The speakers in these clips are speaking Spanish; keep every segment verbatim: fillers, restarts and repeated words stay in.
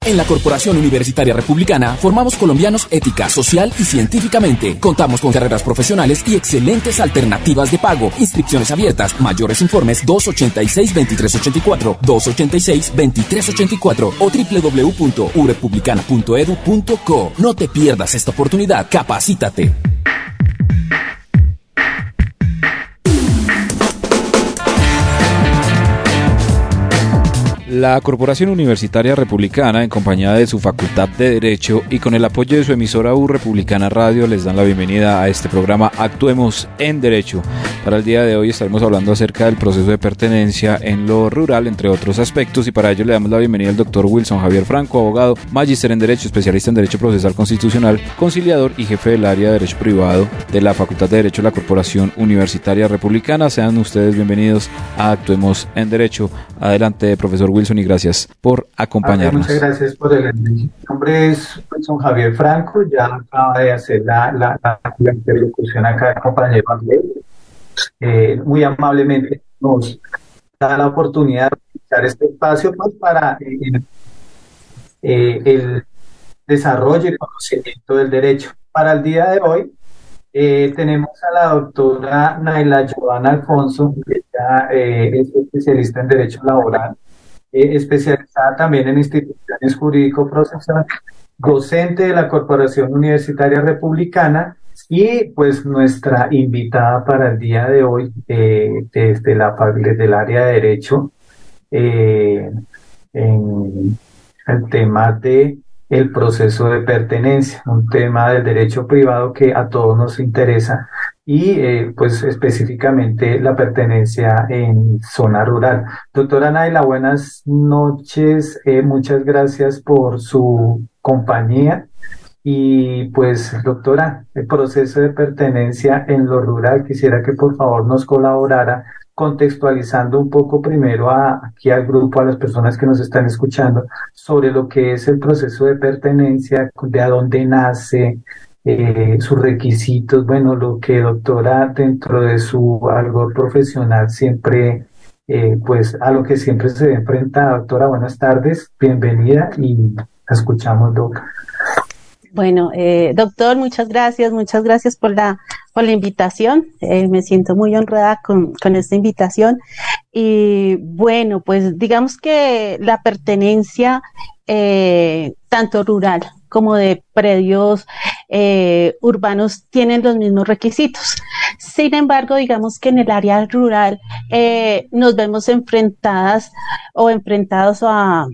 En la Corporación Universitaria Republicana formamos colombianos ética, social y científicamente. Contamos con carreras profesionales y excelentes alternativas de pago. Inscripciones abiertas. Mayores informes dos ochenta y seis, veintitrés ochenta y cuatro, dos ochenta y seis, veintitrés ochenta y cuatro o doble u doble u doble u punto u republicana punto edu punto co. No te pierdas esta oportunidad. Capacítate. La Corporación Universitaria Republicana, en compañía de su Facultad de Derecho y con el apoyo de su emisora U Republicana Radio, les dan la bienvenida a este programa Actuemos en Derecho. Para el día de hoy estaremos hablando acerca del proceso de pertenencia en lo rural, entre otros aspectos, y para ello le damos la bienvenida al doctor Wilson Javier Franco, abogado, magíster en Derecho, especialista en Derecho Procesal Constitucional, conciliador y jefe del área de Derecho Privado de la Facultad de Derecho de la Corporación Universitaria Republicana. Sean ustedes bienvenidos a Actuemos en Derecho. Adelante, profesor Wilson, y gracias por acompañarnos. Muchas gracias por el envío. Mi nombre es Wilson Javier Franco, ya acaba de hacer la, la, la, la interlocución acá el compañero Andrés. Eh, muy amablemente nos da la oportunidad de utilizar este espacio pues, para eh, eh, el desarrollo y conocimiento del derecho. Para el día de hoy eh, tenemos a la doctora Naila Joana Alfonso, que ella eh, es especialista en Derecho Laboral, eh, especializada también en instituciones jurídico-procesales, docente de la Corporación Universitaria Republicana y pues nuestra invitada para el día de hoy eh, desde, la, desde el área de Derecho eh, en el tema de el proceso de pertenencia, un tema del derecho privado que a todos nos interesa y eh, pues específicamente la pertenencia en zona rural. Doctora Naila, buenas noches, eh, muchas gracias por su compañía y pues doctora, el proceso de pertenencia en lo rural, quisiera que por favor nos colaborara contextualizando un poco primero a, aquí al grupo, a las personas que nos están escuchando, sobre lo que es el proceso de pertenencia, de a dónde nace, eh, sus requisitos, bueno, lo que doctora dentro de su algo profesional siempre, eh, pues a lo que siempre se enfrenta. Doctora, buenas tardes, bienvenida y la escuchamos, doc. Bueno, eh, doctor, muchas gracias, muchas gracias por la por la invitación. Eh, me siento muy honrada con, con esta invitación. Y bueno, pues digamos que la pertenencia, eh, tanto rural como de predios eh, urbanos, tienen los mismos requisitos. Sin embargo, digamos que en el área rural eh, nos vemos enfrentadas o enfrentados a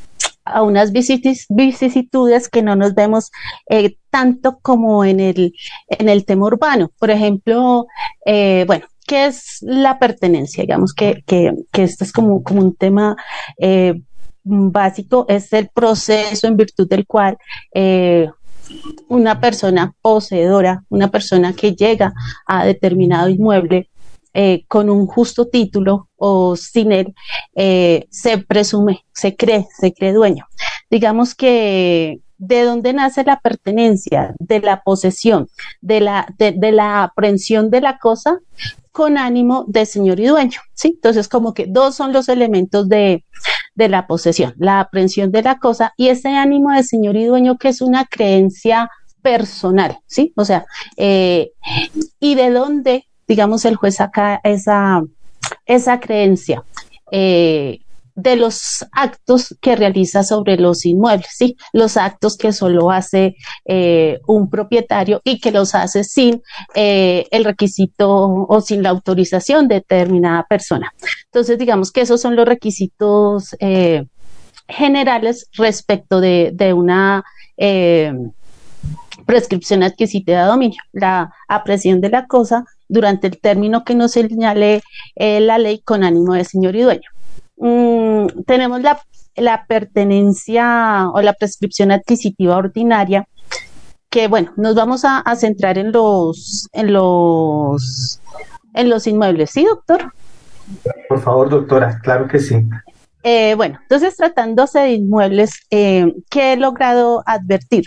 a unas vicisitudes que no nos vemos eh, tanto como en el, en el tema urbano. Por ejemplo, eh, bueno, ¿qué es la pertenencia? Digamos que, que, que esto es como, como un tema eh, básico, es el proceso en virtud del cual eh, una persona poseedora, una persona que llega a determinado inmueble, Eh, con un justo título o sin él, eh, se presume, se cree, se cree dueño. Digamos que ¿de dónde nace la pertenencia? De la posesión, de la, de, de la aprehensión de la cosa con ánimo de señor y dueño, ¿sí? Entonces, como que dos son los elementos de, de la posesión, la aprehensión de la cosa y ese ánimo de señor y dueño que es una creencia personal, ¿sí? O sea, eh, ¿y de dónde, digamos, el juez saca esa, esa creencia? Eh, de los actos que realiza sobre los inmuebles, ¿sí? Los actos que solo hace eh, un propietario y que los hace sin eh, el requisito o sin la autorización de determinada persona. Entonces, digamos que esos son los requisitos eh, generales respecto de, de una eh, prescripción adquisitiva de dominio, la aprehensión de la cosa durante el término que nos señale eh, la ley con ánimo de señor y dueño. Mm, tenemos la, la pertenencia o la prescripción adquisitiva ordinaria, que bueno, nos vamos a, a centrar en los, en los, en los inmuebles, ¿sí, doctor? Por favor, doctora, claro que sí. Eh, bueno, entonces tratándose de inmuebles, eh, ¿qué he logrado advertir?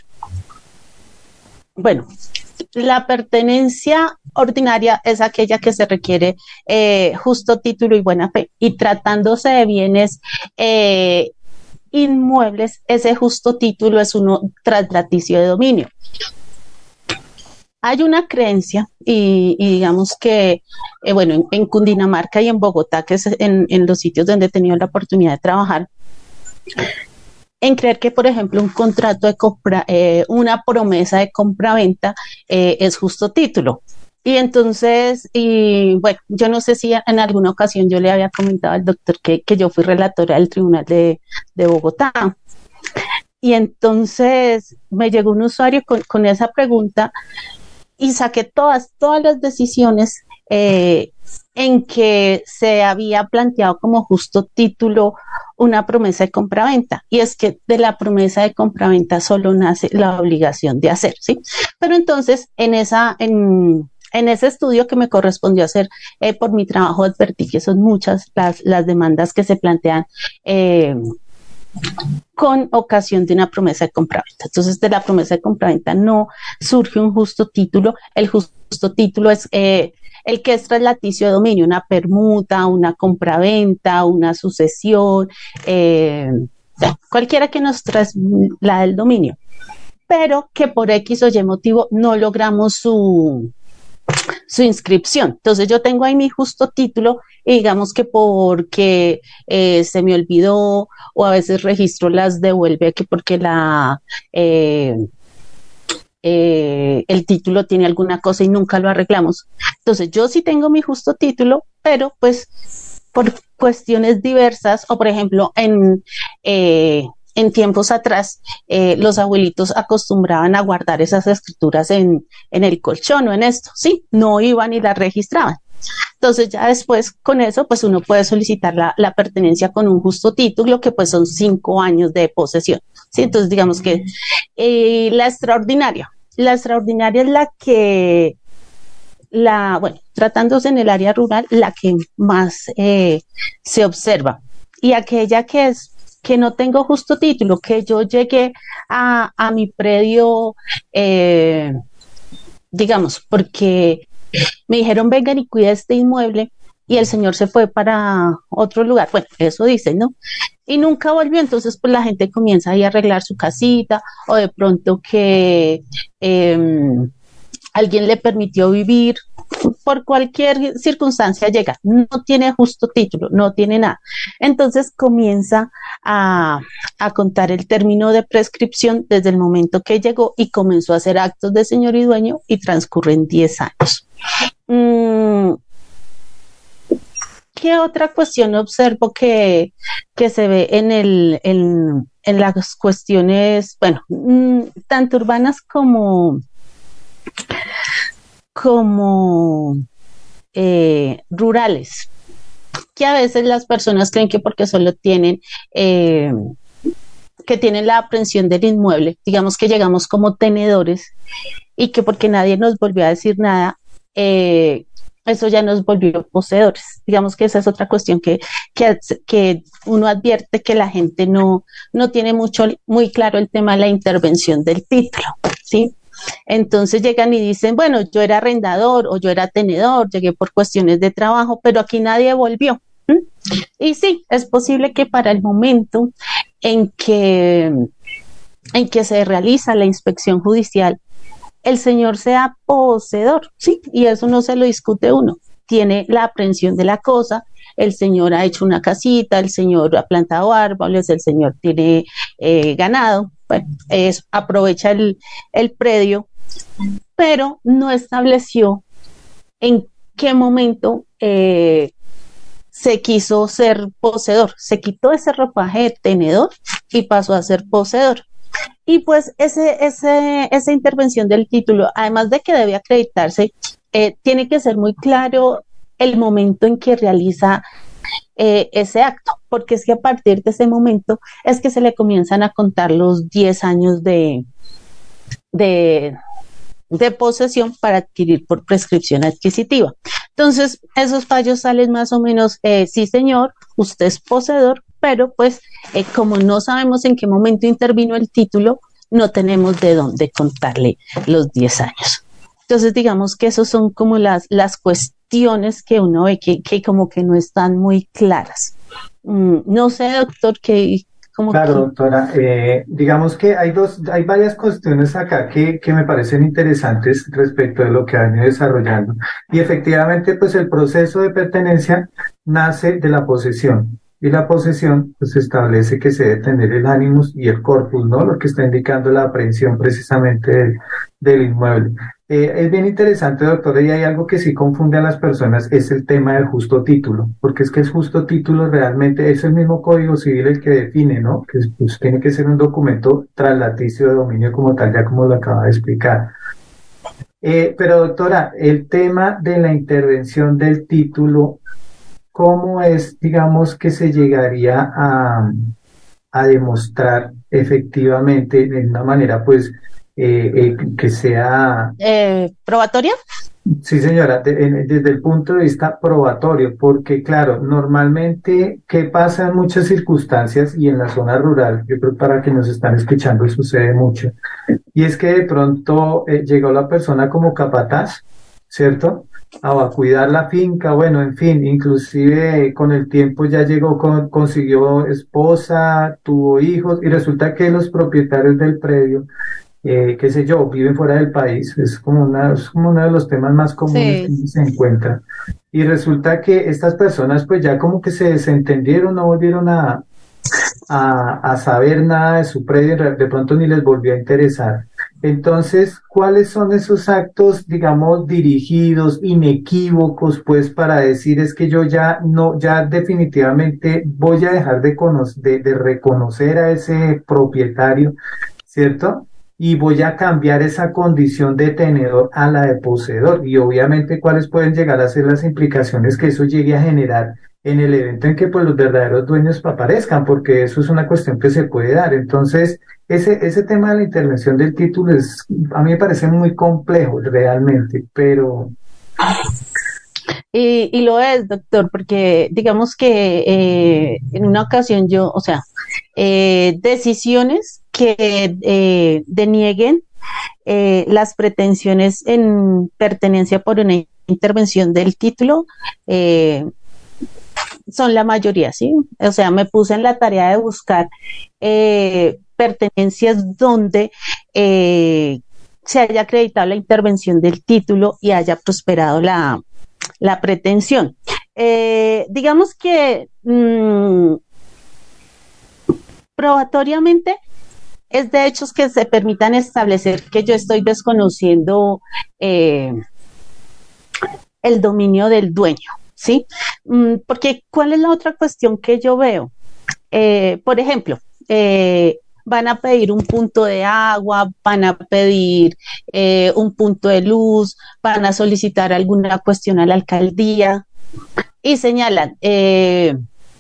Bueno, la pertenencia ordinaria es aquella que se requiere eh, justo título y buena fe, y tratándose de bienes eh, inmuebles, ese justo título es uno traslaticio de dominio. Hay una creencia, y, y digamos que, eh, bueno, en, en Cundinamarca y en Bogotá, que es en, en los sitios donde he tenido la oportunidad de trabajar, en creer que, por ejemplo, un contrato de compra, eh, una promesa de compra-venta eh, es justo título. Y entonces, y bueno, yo no sé si en alguna ocasión yo le había comentado al doctor que, que yo fui relatora del Tribunal de, de Bogotá. Y entonces me llegó un usuario con, con esa pregunta y saqué todas, todas las decisiones eh, en que se había planteado como justo título una promesa de compraventa. Y es que de la promesa de compraventa solo nace la obligación de hacer, ¿sí? Pero entonces, en esa, en, en ese estudio que me correspondió hacer eh, por mi trabajo, advertí que son muchas las, las demandas que se plantean eh, con ocasión de una promesa de compraventa. Entonces, de la promesa de compraventa no surge un justo título. El justo título es eh, el que es traslaticio de dominio, una permuta, una compraventa, una sucesión, eh, cualquiera que nos traslade el dominio, pero que por X o Y motivo no logramos su, su inscripción. Entonces yo tengo ahí mi justo título y digamos que porque eh, se me olvidó o a veces registro las devuelve que porque la eh, eh, el título tiene alguna cosa y nunca lo arreglamos. Entonces yo sí tengo mi justo título, pero pues por cuestiones diversas o por ejemplo en eh, en tiempos atrás, eh, los abuelitos acostumbraban a guardar esas escrituras en, en el colchón o en esto, ¿sí? No iban y las registraban. Entonces ya después con eso, pues uno puede solicitar la, la pertenencia con un justo título, que pues son cinco años de posesión, ¿sí? Entonces digamos que eh, la extraordinaria, la extraordinaria es la que, la, bueno, tratándose en el área rural, la que más eh, se observa. Y aquella que es que no tengo justo título, que yo llegué a, a mi predio, eh, digamos, porque me dijeron vengan y cuida este inmueble y el señor se fue para otro lugar. Bueno, eso dicen, ¿no? Y nunca volvió, entonces pues la gente comienza ahí a arreglar su casita o de pronto que eh, alguien le permitió vivir, por cualquier circunstancia llega, no tiene justo título, no tiene nada. Entonces comienza a, a contar el término de prescripción desde el momento que llegó y comenzó a hacer actos de señor y dueño y transcurren diez años. Mm, ¿Qué otra cuestión observo que, que se ve en, el, en, en las cuestiones, bueno, mm, tanto urbanas como... como eh, rurales, que a veces las personas creen que porque solo tienen eh, que tienen la aprehensión del inmueble, digamos que llegamos como tenedores y que porque nadie nos volvió a decir nada, eh, eso ya nos volvió poseedores. Digamos que esa es otra cuestión que, que, que uno advierte que la gente no, no tiene mucho, muy claro el tema de la intervención del título, ¿sí? Entonces llegan y dicen, bueno, yo era arrendador o yo era tenedor, llegué por cuestiones de trabajo, pero aquí nadie volvió. ¿Mm? Y sí, es posible que para el momento en que, en que se realiza la inspección judicial, el señor sea poseedor, sí, y eso no se lo discute uno. Tiene la aprehensión de la cosa, el señor ha hecho una casita, el señor ha plantado árboles, el señor tiene eh, ganado. Bueno, es, aprovecha el, el predio, pero no estableció en qué momento eh, se quiso ser poseedor. Se quitó ese ropaje de tenedor y pasó a ser poseedor. Y pues ese, ese, esa intervención del título, además de que debe acreditarse, eh, tiene que ser muy claro el momento en que realiza Eh, ese acto, porque es que a partir de ese momento es que se le comienzan a contar los diez años de, de, de posesión para adquirir por prescripción adquisitiva. Entonces, esos fallos salen más o menos, eh, sí señor, usted es poseedor, pero pues eh, como no sabemos en qué momento intervino el título, no tenemos de dónde contarle los diez años. Entonces, digamos que esos son como las, las cuestiones que uno ve que, que como que no están muy claras. Mm, no sé, doctor, ¿qué, Como Claro, que, doctora. Eh, digamos que hay dos, hay varias cuestiones acá que, que me parecen interesantes respecto de lo que ha venido desarrollando. Y efectivamente, pues el proceso de pertenencia nace de la posesión. Y la posesión, pues establece que se debe tener el ánimos y el corpus, ¿no? Lo que está indicando la aprehensión precisamente del, del inmueble. Eh, es bien interesante, doctora, y hay algo que sí confunde a las personas, es el tema del justo título, porque es que el justo título realmente es el mismo Código Civil el que define, ¿no? Que pues, tiene que ser un documento traslaticio de dominio como tal, ya como lo acaba de explicar. Eh, pero doctora, el tema de la intervención del título, ¿cómo es, digamos, que se llegaría a, a demostrar efectivamente de una manera, pues, eh, eh, que sea... eh, probatoria. Sí, señora, de- en- desde el punto de vista probatorio, porque claro, normalmente, ¿qué pasa en muchas circunstancias y en la zona rural? Yo creo que para que nos están escuchando sucede mucho. Y es que de pronto eh, llegó la persona como capataz, ¿cierto? A, a cuidar la finca, bueno, en fin, inclusive eh, con el tiempo ya llegó, con, consiguió esposa, tuvo hijos y resulta que los propietarios del predio eh, qué sé yo, viven fuera del país, es como, una, es como uno de los temas más comunes que Sí, se encuentran. Y resulta que estas personas pues ya como que se desentendieron, no volvieron a, a, a saber nada de su predio, de pronto ni les volvió a interesar. Entonces, ¿cuáles son esos actos, digamos, dirigidos, inequívocos, pues, para decir es que yo ya no, ya definitivamente voy a dejar de, cono- de, de reconocer a ese propietario, ¿cierto? Y voy a cambiar esa condición de tenedor a la de poseedor. Y obviamente, ¿cuáles pueden llegar a ser las implicaciones que eso llegue a generar en el evento en que pues los verdaderos dueños aparezcan? Porque eso es una cuestión que se puede dar. Entonces, ese, ese tema de la intervención del título es, a mí me parece muy complejo realmente, pero y, y lo es, doctor, porque digamos que eh, en una ocasión yo, o sea, eh, decisiones que eh, denieguen eh, las pretensiones en pertenencia por una intervención del título eh, son la mayoría, ¿sí? O sea, me puse en la tarea de buscar eh, pertenencias donde eh, se haya acreditado la intervención del título y haya prosperado la, la pretensión. Eh, digamos que mmm, probatoriamente es de hechos que se permitan establecer que yo estoy desconociendo eh, el dominio del dueño, ¿sí? Mm, porque ¿cuál es la otra cuestión que yo veo? Eh, por ejemplo, eh, van a pedir un punto de agua, van a pedir eh, un punto de luz, van a solicitar alguna cuestión a la alcaldía y señalan, eh,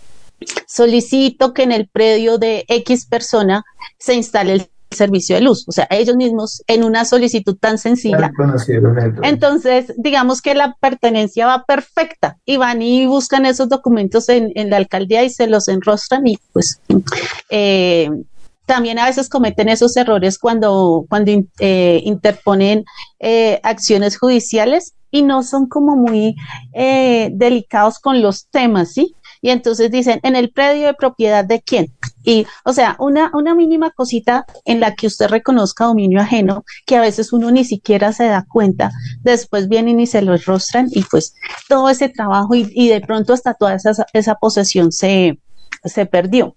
solicito que en el predio de X persona se instale el servicio de luz. O sea, ellos mismos en una solicitud tan ya sencilla. reconocieron el dueño. Entonces, digamos que la pertenencia va perfecta y van y buscan esos documentos en, en la alcaldía y se los enrostran y pues eh, también a veces cometen esos errores cuando, cuando eh, interponen eh, acciones judiciales y no son como muy eh, delicados con los temas, ¿sí? Y entonces dicen, ¿en el predio de propiedad de quién? Y, o sea, una, una mínima cosita en la que usted reconozca dominio ajeno, que a veces uno ni siquiera se da cuenta, después vienen y se lo rostran y pues todo ese trabajo y, y de pronto hasta toda esa, esa posesión se, se perdió.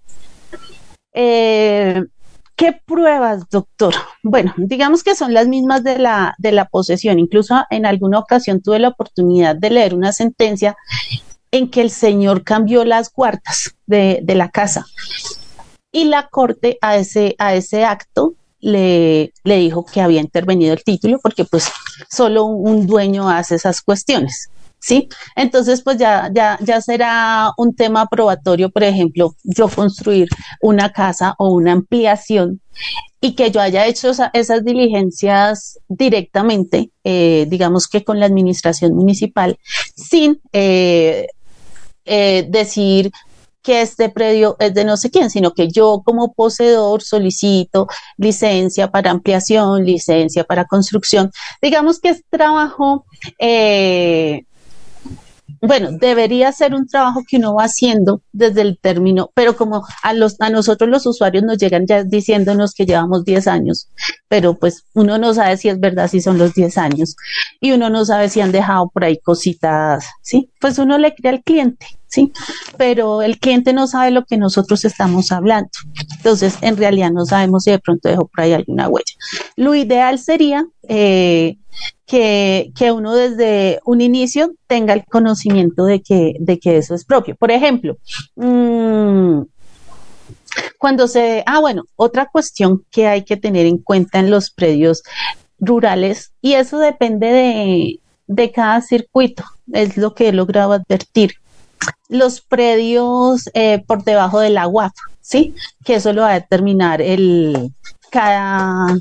Eh, ¿Qué pruebas, doctor? Bueno, digamos que son las mismas de la, de la posesión. Incluso en alguna ocasión tuve la oportunidad de leer una sentencia en que el señor cambió las cuartas de, de la casa y la corte a ese, a ese acto le, le dijo que había intervenido el título porque pues solo un dueño hace esas cuestiones, ¿sí? Entonces pues ya, ya, ya será un tema probatorio, por ejemplo, yo construir una casa o una ampliación y que yo haya hecho esa, esas diligencias directamente, eh, digamos que con la administración municipal, sin eh, eh, decir que este predio es de no sé quién, sino que yo como poseedor solicito licencia para ampliación, licencia para construcción. Digamos que es trabajo eh, bueno, debería ser un trabajo que uno va haciendo desde el término, pero como a los a nosotros los usuarios nos llegan ya diciéndonos que llevamos diez años, pero pues uno no sabe si es verdad si son los diez años y uno no sabe si han dejado por ahí cositas, ¿sí? Pues uno le cree al cliente, ¿sí? Pero el cliente no sabe lo que nosotros estamos hablando. Entonces, en realidad no sabemos si de pronto dejó por ahí alguna huella. Lo ideal sería eh, que, que uno desde un inicio tenga el conocimiento de que, de que eso es propio. Por ejemplo, mmm, cuando se... Ah, bueno, otra cuestión que hay que tener en cuenta en los predios rurales, y eso depende de, de cada circuito, es lo que he logrado advertir. Los predios eh, por debajo de la U A F, ¿sí? Que eso lo va a determinar el cada,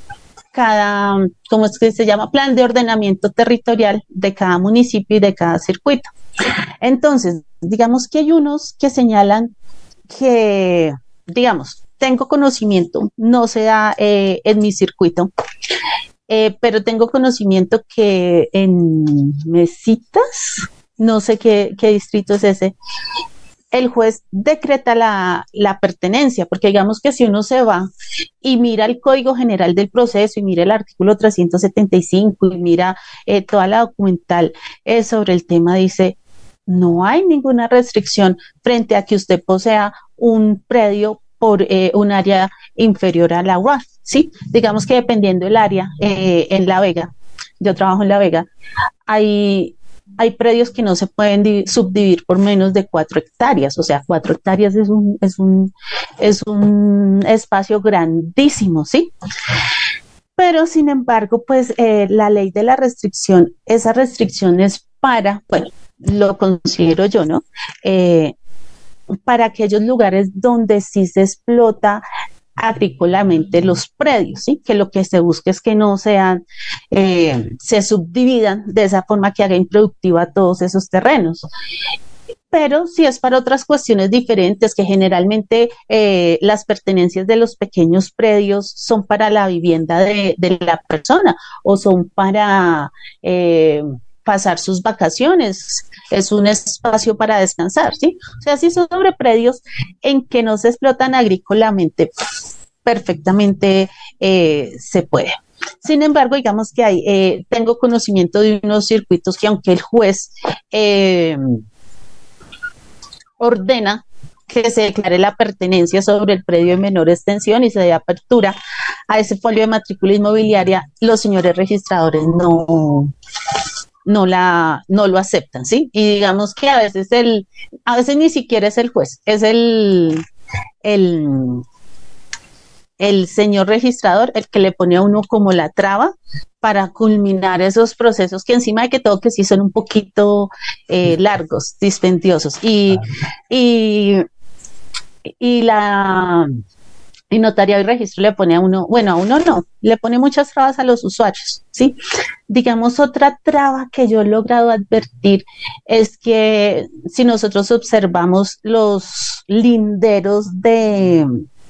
cada, ¿cómo es que se llama? Plan de ordenamiento territorial de cada municipio y de cada circuito. Entonces, digamos que hay unos que señalan que, digamos, tengo conocimiento, no se da eh, en mi circuito, eh, pero tengo conocimiento que en Mesitas, no sé qué, qué distrito es ese, el juez decreta la, la pertenencia, porque digamos que si uno se va y mira el Código General del Proceso y mira el artículo trescientos setenta y cinco y mira eh, toda la documental eh, sobre el tema, dice, no hay ninguna restricción frente a que usted posea un predio por eh, un área inferior a la U A F, ¿sí? Digamos que dependiendo del área, eh, en La Vega, yo trabajo en La Vega, hay... hay predios que no se pueden subdividir por menos de cuatro hectáreas, o sea, cuatro hectáreas es un, es un, es un espacio grandísimo, ¿sí? Pero, sin embargo, pues eh, la ley de la restricción, esa restricción es para, bueno, lo considero yo, ¿no? Eh, para aquellos lugares donde sí se explota agrícolamente los predios, ¿sí? Que lo que se busca es que no sean, eh, se subdividan de esa forma que haga improductiva todos esos terrenos. Pero si es para otras cuestiones diferentes, que generalmente eh, las pertenencias de los pequeños predios son para la vivienda de, de la persona o son para eh, pasar sus vacaciones, es un espacio para descansar, ¿sí? O sea, si son sobre predios en que no se explotan agrícolamente, perfectamente eh, se puede. Sin embargo, digamos que hay, eh, tengo conocimiento de unos circuitos que aunque el juez eh, ordena que se declare la pertenencia sobre el predio de menor extensión y se dé apertura a ese folio de matrícula inmobiliaria, los señores registradores no... no la, no lo aceptan, ¿sí? Y digamos que a veces el, a veces ni siquiera es el juez, es el, el, el señor registrador el que le pone a uno como la traba para culminar esos procesos que encima de que todo que sí son un poquito eh, largos, dispendiosos. Y, y, y la... y notariado y registro le pone a uno, bueno, a uno no, le pone muchas trabas a los usuarios, ¿sí? Digamos, otra traba que yo he logrado advertir es que si nosotros observamos los linderos de,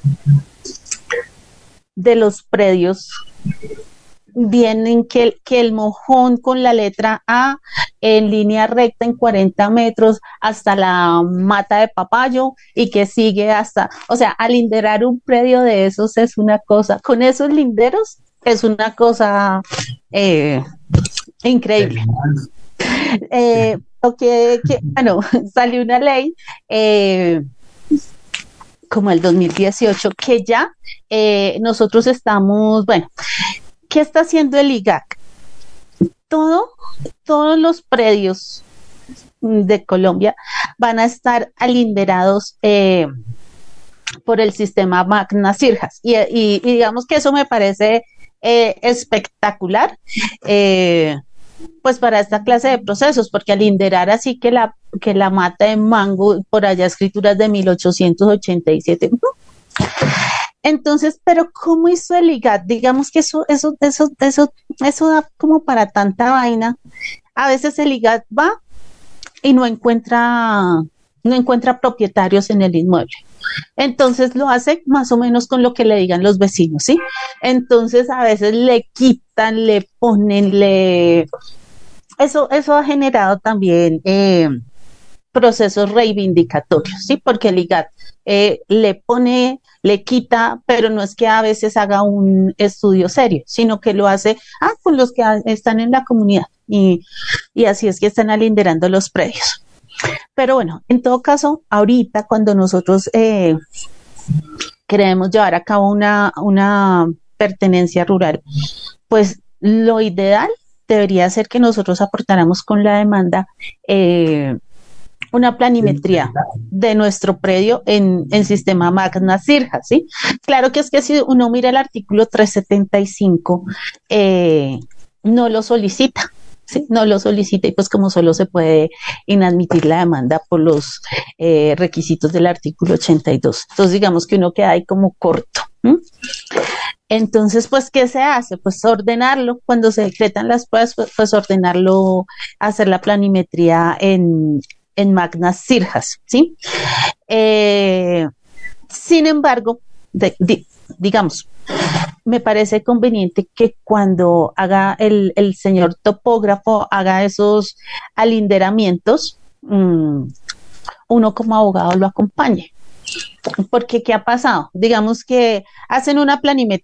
de los predios, vienen que, que el mojón con la letra A en línea recta en cuarenta metros hasta la mata de papayo y que sigue hasta, o sea, alinderar un predio de esos es una cosa, con esos linderos es una cosa eh, increíble. Eh, que, que, bueno, salió una ley eh, como el dos mil dieciocho que ya eh, nosotros estamos, bueno, ¿qué está haciendo el I G A C? Todo, todos los predios de Colombia van a estar alinderados eh, por el sistema Magna Sirjas. Y, y, y digamos que eso me parece eh, espectacular, eh, pues para esta clase de procesos, porque alinderar así que la, que la mata de mango, por allá escrituras de mil ochocientos ochenta y siete. Entonces, pero ¿cómo hizo el I G A C? Digamos que eso, eso, eso, eso, eso da como para tanta vaina. A veces el I G A C va y no encuentra, no encuentra propietarios en el inmueble. Entonces lo hace más o menos con lo que le digan los vecinos, ¿sí? Entonces a veces le quitan, le ponen, le eso, eso ha generado también eh, procesos reivindicatorios, ¿sí? Porque el I G A T eh, le pone, le quita, pero no es que a veces haga un estudio serio, sino que lo hace ah, con los que están en la comunidad y, y así es que están alinderando los predios. Pero bueno, en todo caso, ahorita cuando nosotros eh, queremos llevar a cabo una, una pertenencia rural, pues lo ideal debería ser que nosotros aportáramos con la demanda eh, una planimetría de nuestro predio en, en sistema Magna Cirja, ¿sí? Claro que es que si uno mira el artículo trescientos setenta y cinco, eh, no lo solicita, ¿sí? No lo solicita y pues como solo se puede inadmitir la demanda por los eh, requisitos del artículo ochenta y dos. Entonces digamos que uno queda ahí como corto. ¿Mm? Entonces, pues, ¿qué se hace? Pues ordenarlo, cuando se decretan las pruebas, pues, pues ordenarlo, hacer la planimetría en, en Magna Cirjas, ¿sí? Eh, sin embargo, de, de, digamos, me parece conveniente que cuando haga el, el señor topógrafo, haga esos alinderamientos, mmm, uno como abogado lo acompañe. Porque, ¿qué ha pasado? Digamos que hacen una planimetría.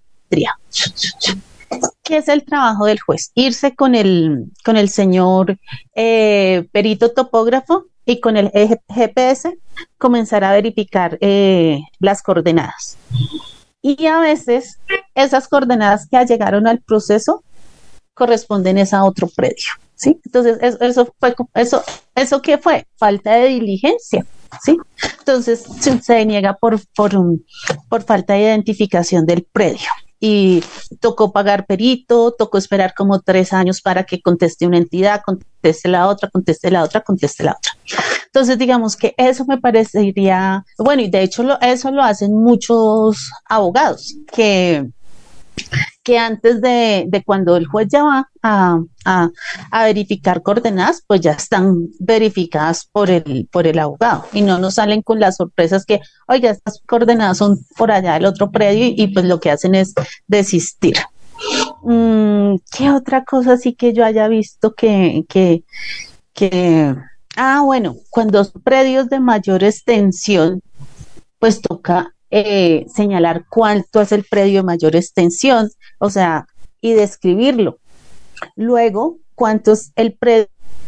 ¿Qué es el trabajo del juez? Irse con el, con el señor eh, perito topógrafo y con el G P S comenzar a verificar eh, las coordenadas. Y a veces esas coordenadas que llegaron al proceso corresponden a otro predio, ¿sí? Entonces, eso, eso fue, eso, ¿eso qué fue? Falta de diligencia, ¿sí? Entonces, se deniega por, por, un, por falta de identificación del predio. Y tocó pagar perito, tocó esperar como tres años para que conteste una entidad, conteste la otra, conteste la otra, conteste la otra. Entonces, digamos que eso me parecería, bueno, y de hecho lo, eso lo hacen muchos abogados, que, que antes de, de cuando el juez ya va a, a, a verificar coordenadas, pues ya están verificadas por el, por el abogado y no nos salen con las sorpresas que, oiga, estas coordenadas son por allá del otro predio y, y pues lo que hacen es desistir. Mm, ¿qué otra cosa sí que yo haya visto que, que, que, ah, bueno, cuando son predios de mayor extensión, pues toca Eh, señalar cuánto es el predio de mayor extensión, o sea, y describirlo. Luego, cuánto es el predio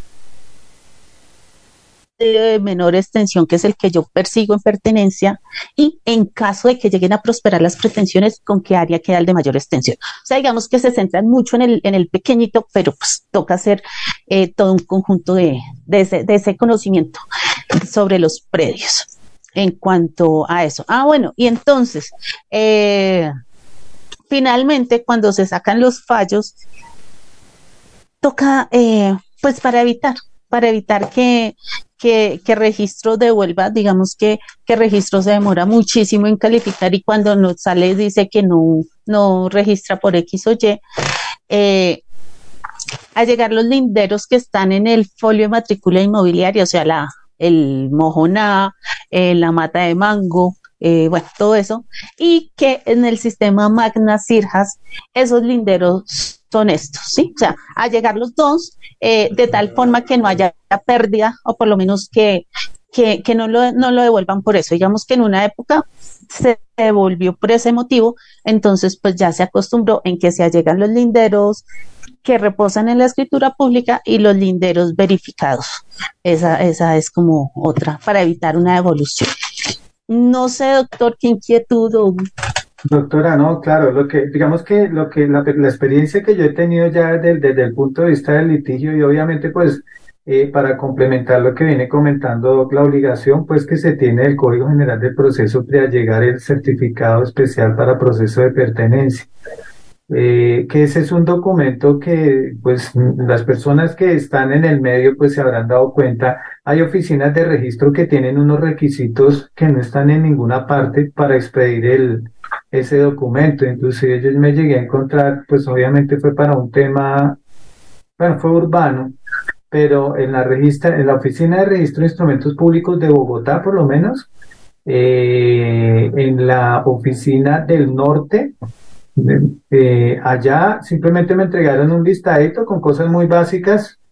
de menor extensión, que es el que yo persigo en pertenencia, y en caso de que lleguen a prosperar las pretensiones, con qué área queda el de mayor extensión. O sea, digamos que se centran mucho en el, en el pequeñito, pero pues toca hacer eh, todo un conjunto de, de, ese, de ese conocimiento sobre los predios. En cuanto a eso. Ah, bueno, y entonces, eh, finalmente, cuando se sacan los fallos, toca, eh, pues para evitar, para evitar que, que, que registro devuelva, digamos que, que registro se demora muchísimo en calificar y cuando nos sale dice que no, no registra por X o Y, eh, a llegar los linderos que están en el folio de matrícula inmobiliaria, o sea, la el mojoná, eh, la mata de mango, eh, bueno, todo eso, y que en el sistema Magna Cirjas esos linderos son estos, ¿sí? O sea, a llegar los dos, eh, de tal forma que no haya pérdida, o por lo menos que, que, que no, lo, no lo devuelvan por eso. Digamos que en una época se devolvió por ese motivo, entonces pues ya se acostumbró en que se allegan los linderos que reposan en la escritura pública y los linderos verificados. Esa, esa es como otra, para evitar una devolución. No sé, doctor, qué inquietud. O... Doctora, no, claro, lo que, digamos que lo que la, la experiencia que yo he tenido ya desde, desde el punto de vista del litigio y obviamente pues eh, para complementar lo que viene comentando la obligación pues que se tiene del Código General del Proceso de allegar el certificado especial para proceso de pertenencia. Eh, que ese es un documento que pues las personas que están en el medio pues se habrán dado cuenta, hay oficinas de registro que tienen unos requisitos que no están en ninguna parte para expedir el, ese documento, inclusive yo me llegué a encontrar, pues obviamente fue para un tema, bueno, fue urbano, pero en la registra, en la oficina de registro de instrumentos públicos de Bogotá por lo menos, eh, en la oficina del norte, Eh, allá simplemente me entregaron un listadito con cosas muy básicas,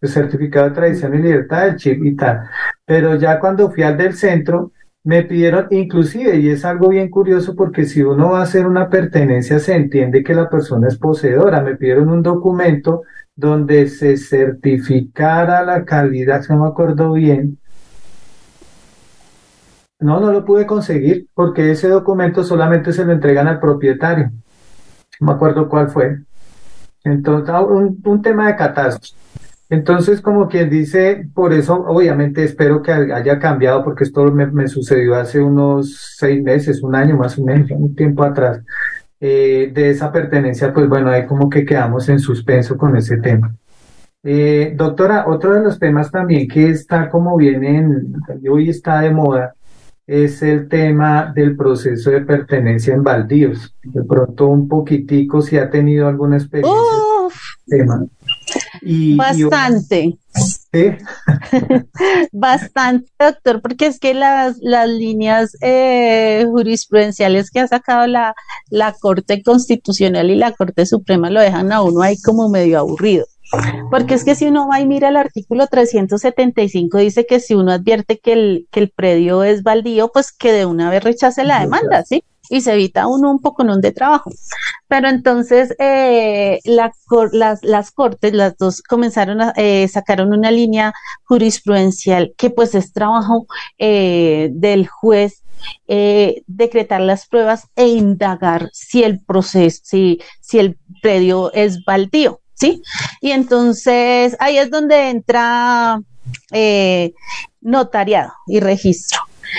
el certificado de tradición y libertad, el chip y tal. Pero ya cuando fui al del centro, me pidieron, inclusive, y es algo bien curioso porque si uno va a hacer una pertenencia, se entiende que la persona es poseedora. Me pidieron un documento donde se certificara la calidad, si no me acuerdo bien. No, no lo pude conseguir porque ese documento solamente se lo entregan al propietario. No me acuerdo cuál fue. Entonces, ah, un, un tema de catastro. Entonces, como quien dice, por eso obviamente espero que haya cambiado, porque esto me, me sucedió hace unos seis meses, un año más o menos, un tiempo atrás, eh, de esa pertenencia, pues bueno, ahí como que quedamos en suspenso con ese tema. Eh, doctora, otro de los temas también que está como bien en, hoy está de moda, es el tema del proceso de pertenencia en baldíos. De pronto un poquitico si ha tenido alguna experiencia Uf, en el tema. Y, bastante. Y, ¿sí? Bastante, doctor, porque es que las, las líneas eh, jurisprudenciales que ha sacado la, la Corte Constitucional y la Corte Suprema lo dejan a uno ahí como medio aburrido. Porque es que si uno va y mira el artículo trescientos setenta y cinco, dice que si uno advierte que el, que el predio es baldío, pues que de una vez rechace la demanda, ¿sí? Y se evita uno un poco de trabajo. Pero entonces eh, la, las, las cortes, las dos comenzaron a, eh, sacaron una línea jurisprudencial que pues es trabajo eh, del juez eh, decretar las pruebas e indagar si el proceso, si, si el predio es baldío, ¿sí? Y entonces ahí es donde entra eh, notariado y registro.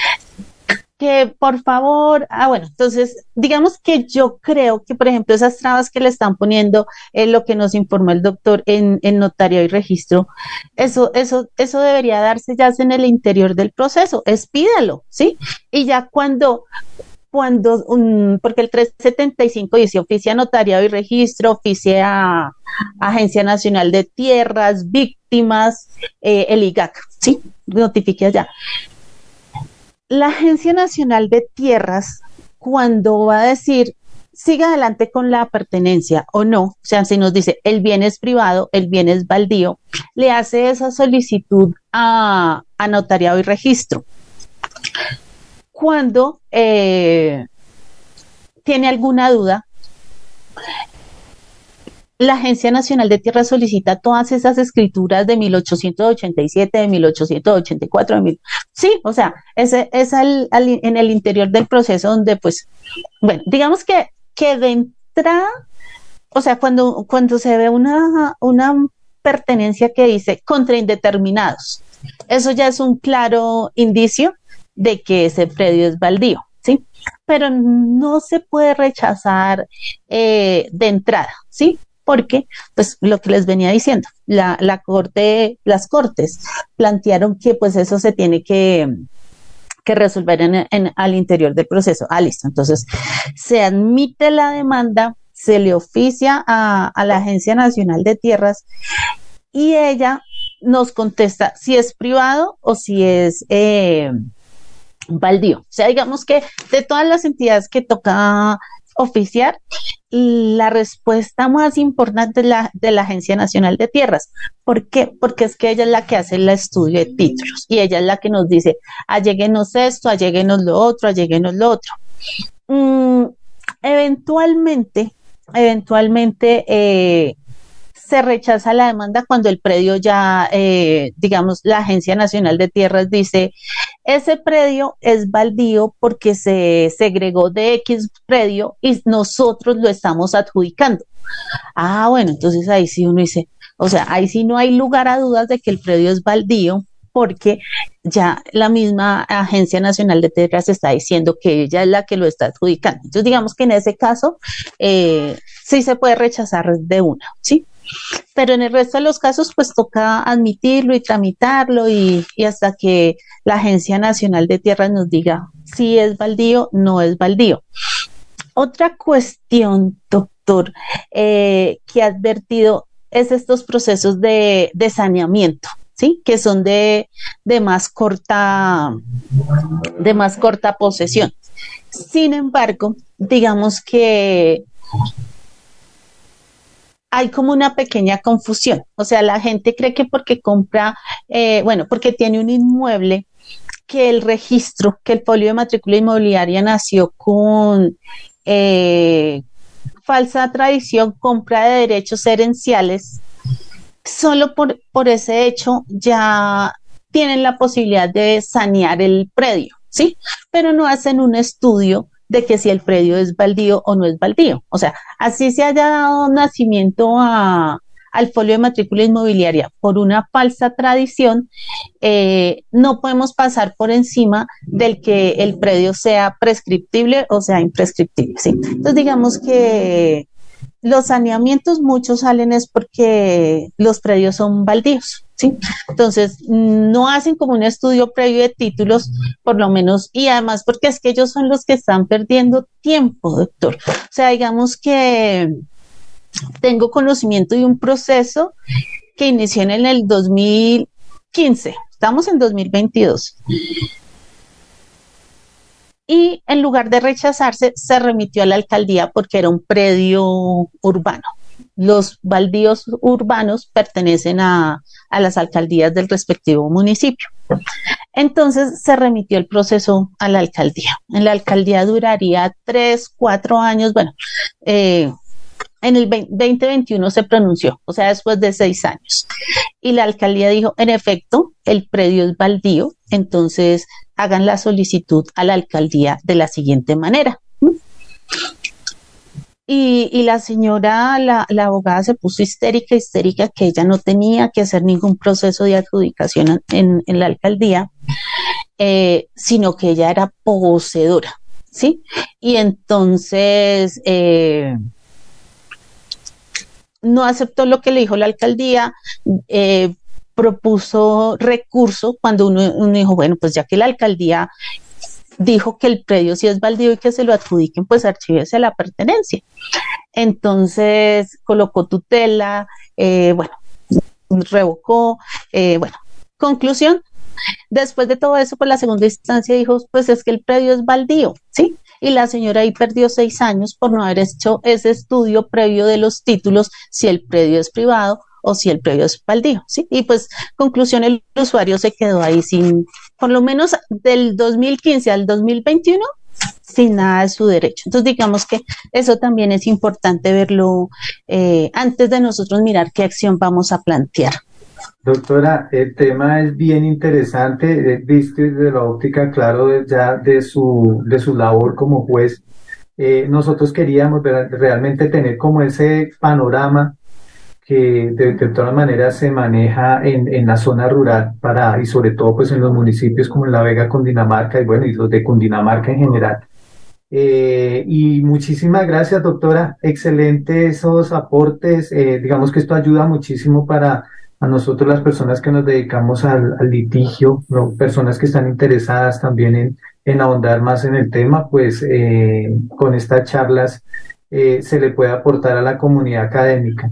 Que por favor, ah bueno, entonces digamos que yo creo que por ejemplo esas trabas que le están poniendo en lo que nos informó el doctor en, en notariado y registro, eso, eso, eso debería darse ya en el interior del proceso, expídalo, ¿sí? Y ya cuando, cuando, um, porque el trescientos setenta y cinco dice oficia notariado y registro, oficia Agencia Nacional de Tierras, víctimas, eh, el I G A C, ¿sí? Notifique allá. La Agencia Nacional de Tierras, cuando va a decir, siga adelante con la pertenencia o no, o sea, si nos dice el bien es privado, el bien es baldío, le hace esa solicitud a, a notariado y registro. Cuando eh, tiene alguna duda, la Agencia Nacional de Tierras solicita todas esas escrituras de mil ochocientos ochenta y siete, de mil ochocientos ochenta y cuatro, de mil... sí, o sea, ese es al, al, en el interior del proceso donde, pues, bueno, digamos que, que de entrada, o sea, cuando, cuando se ve una, una pertenencia que dice contra indeterminados, eso ya es un claro indicio de que ese predio es baldío, ¿sí? Pero no se puede rechazar eh, de entrada, ¿sí? Porque, pues, lo que les venía diciendo, la, la corte, las cortes plantearon que, pues, eso se tiene que, que resolver en, en, al interior del proceso. Ah, listo. Entonces, se admite la demanda, se le oficia a, a la Agencia Nacional de Tierras y ella nos contesta si es privado o si es eh, baldío. O sea, digamos que de todas las entidades que toca oficiar, la respuesta más importante es la de la Agencia Nacional de Tierras. ¿Por qué? Porque es que ella es la que hace el estudio de títulos y ella es la que nos dice, alléguenos esto, alléguenos lo otro, alléguenos lo otro. Mm, eventualmente, eventualmente eh, se rechaza la demanda cuando el predio ya, eh, digamos, la Agencia Nacional de Tierras dice, ese predio es baldío porque se segregó de X predio y nosotros lo estamos adjudicando. Ah, bueno, entonces ahí sí uno dice, o sea, ahí sí no hay lugar a dudas de que el predio es baldío porque ya la misma Agencia Nacional de Tierras está diciendo que ella es la que lo está adjudicando. Entonces, digamos que en ese caso eh, sí se puede rechazar de una, ¿sí? Pero en el resto de los casos pues toca admitirlo y tramitarlo y, y hasta que la Agencia Nacional de Tierras nos diga si es baldío, no es baldío. Otra cuestión, doctor, eh, que ha advertido es estos procesos de, de saneamiento, ¿sí? Que son de, de más corta, de más corta posesión. Sin embargo, digamos que hay como una pequeña confusión. O sea, la gente cree que porque compra, eh, bueno, porque tiene un inmueble, que el registro, que el folio de matrícula inmobiliaria nació con eh, falsa tradición, compra de derechos herenciales, solo por, por ese hecho ya tienen la posibilidad de sanear el predio, ¿sí? Pero no hacen un estudio de que si el predio es baldío o no es baldío. O sea, así se haya dado nacimiento a, al folio de matrícula inmobiliaria por una falsa tradición, eh, no podemos pasar por encima del que el predio sea prescriptible o sea imprescriptible, ¿sí? Entonces, digamos que los saneamientos muchos salen es porque los predios son baldíos, ¿sí? Entonces, no hacen como un estudio previo de títulos, por lo menos, y además porque es que ellos son los que están perdiendo tiempo, doctor. O sea, digamos que tengo conocimiento de un proceso que inició en el dos mil quince, estamos en dos mil veintidós. Y en lugar de rechazarse, se remitió a la alcaldía porque era un predio urbano. Los baldíos urbanos pertenecen a, a las alcaldías del respectivo municipio. Entonces se remitió el proceso a la alcaldía. En la alcaldía duraría tres, cuatro años, bueno, eh, en el veinte veintiuno se pronunció, o sea, después de seis años. Y la alcaldía dijo, en efecto, el predio es baldío, entonces hagan la solicitud a la alcaldía de la siguiente manera. Y, y la señora, la, la abogada se puso histérica, histérica, que ella no tenía que hacer ningún proceso de adjudicación en, en la alcaldía, eh, sino que ella era poseedora, ¿sí? Y entonces eh, no aceptó lo que le dijo la alcaldía, eh, propuso recurso cuando uno, uno dijo, bueno, pues ya que la alcaldía dijo que el predio sí es baldío y que se lo adjudiquen, pues archívese la pertenencia. Entonces colocó tutela, eh, bueno, revocó, eh, bueno, conclusión, después de todo eso, pues la segunda instancia dijo, pues es que el predio es baldío, ¿sí? Y la señora ahí perdió seis años por no haber hecho ese estudio previo de los títulos, si el predio es privado o si el predio es baldío, ¿sí? Y pues, conclusión, el usuario se quedó ahí sin, por lo menos del dos mil quince al dos mil veintiuno, sin nada de su derecho. Entonces, digamos que eso también es importante verlo eh, antes de nosotros mirar qué acción vamos a plantear. Doctora, el tema es bien interesante, visto desde la óptica, claro, de, ya de su, de su labor como juez. Eh, nosotros queríamos ver, realmente tener como ese panorama que de, de todas maneras se maneja en, en la zona rural para, y sobre todo pues en los municipios como La Vega, Cundinamarca y bueno, y los de Cundinamarca en general. Eh, y muchísimas gracias, doctora, excelente esos aportes, eh, digamos que esto ayuda muchísimo para a nosotros las personas que nos dedicamos al, al litigio, ¿no? Personas que están interesadas también en, en ahondar más en el tema, pues eh, con estas charlas eh, se le puede aportar a la comunidad académica.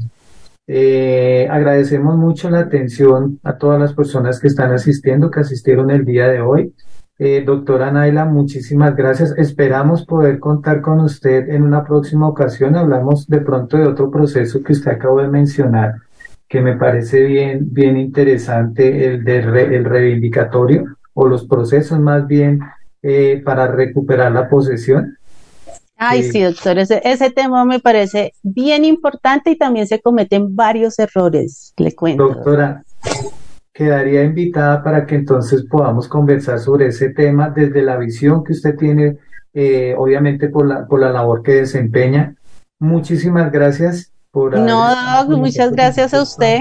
Eh, agradecemos mucho la atención a todas las personas que están asistiendo, que asistieron el día de hoy. Eh, doctora Naila, muchísimas gracias. Esperamos poder contar con usted en una próxima ocasión. Hablamos de pronto de otro proceso que usted acabó de mencionar, que me parece bien, bien interesante, el de re, el reivindicatorio o los procesos más bien eh, para recuperar la posesión. Ay, sí, doctor, ese, ese tema me parece bien importante y también se cometen varios errores, le cuento. Doctora, quedaría invitada para que entonces podamos conversar sobre ese tema desde la visión que usted tiene, eh, obviamente por la, por la labor que desempeña. Muchísimas gracias por... No, Doc, muchas gracias a usted.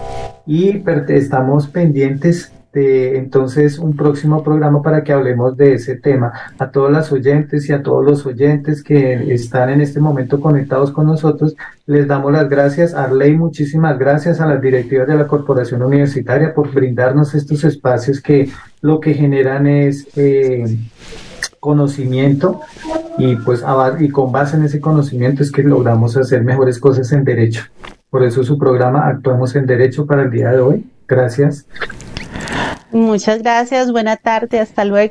Y estamos pendientes de entonces un próximo programa para que hablemos de ese tema. A todas las oyentes y a todos los oyentes que están en este momento conectados con nosotros, les damos las gracias. Arley, muchísimas gracias a las directivas de la Corporación Universitaria por brindarnos estos espacios que lo que generan es eh, conocimiento y pues a, y con base en ese conocimiento es que logramos hacer mejores cosas en derecho. Por eso su programa Actuemos en Derecho para el día de hoy. Gracias. Muchas gracias, buena tarde, hasta luego.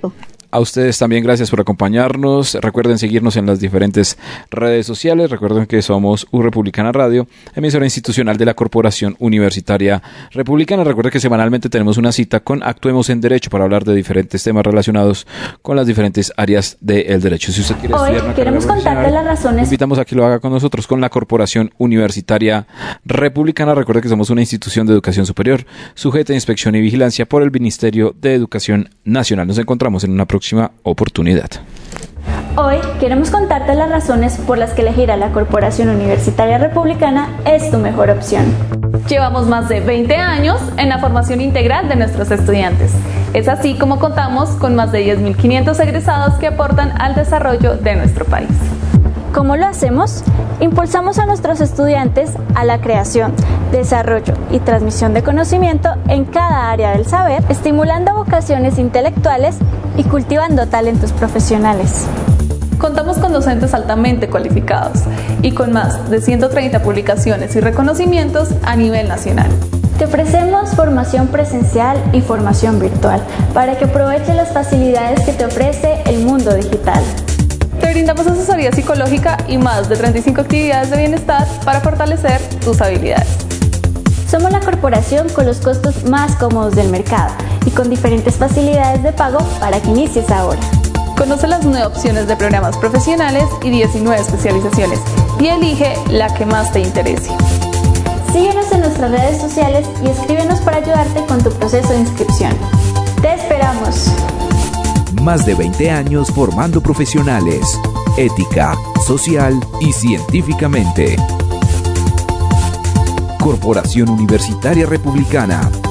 A ustedes también gracias por acompañarnos. Recuerden seguirnos en las diferentes redes sociales. Recuerden que somos U Republicana Radio, emisora institucional de la Corporación Universitaria Republicana. Recuerden que semanalmente tenemos una cita con Actuemos en Derecho para hablar de diferentes temas relacionados con las diferentes áreas del derecho. Si usted quiere Hoy estudiar una queremos contarte las razones. Invitamos a que lo haga con nosotros con la Corporación Universitaria Republicana. Recuerden que somos una institución de educación superior sujeta a inspección y vigilancia por el Ministerio de Educación Nacional. Nos encontramos en una próxima oportunidad. Hoy queremos contarte las razones por las que elegir a la Corporación Universitaria Republicana es tu mejor opción. Llevamos más de veinte años en la formación integral de nuestros estudiantes. Es así como contamos con más de diez mil quinientos egresados que aportan al desarrollo de nuestro país. ¿Cómo lo hacemos? Impulsamos a nuestros estudiantes a la creación, desarrollo y transmisión de conocimiento en cada área del saber, estimulando vocaciones intelectuales y cultivando talentos profesionales. Contamos con docentes altamente cualificados y con más de ciento treinta publicaciones y reconocimientos a nivel nacional. Te ofrecemos formación presencial y formación virtual para que aproveches las facilidades que te ofrece el mundo digital. Te brindamos asesoría psicológica y más de treinta y cinco actividades de bienestar para fortalecer tus habilidades. Somos la corporación con los costos más cómodos del mercado y con diferentes facilidades de pago para que inicies ahora. Conoce las nueve opciones de programas profesionales y diecinueve especializaciones y elige la que más te interese. Síguenos en nuestras redes sociales y escríbenos para ayudarte con tu proceso de inscripción. ¡Te esperamos! Más de veinte años formando profesionales, ética, social y científicamente. Corporación Universitaria Republicana.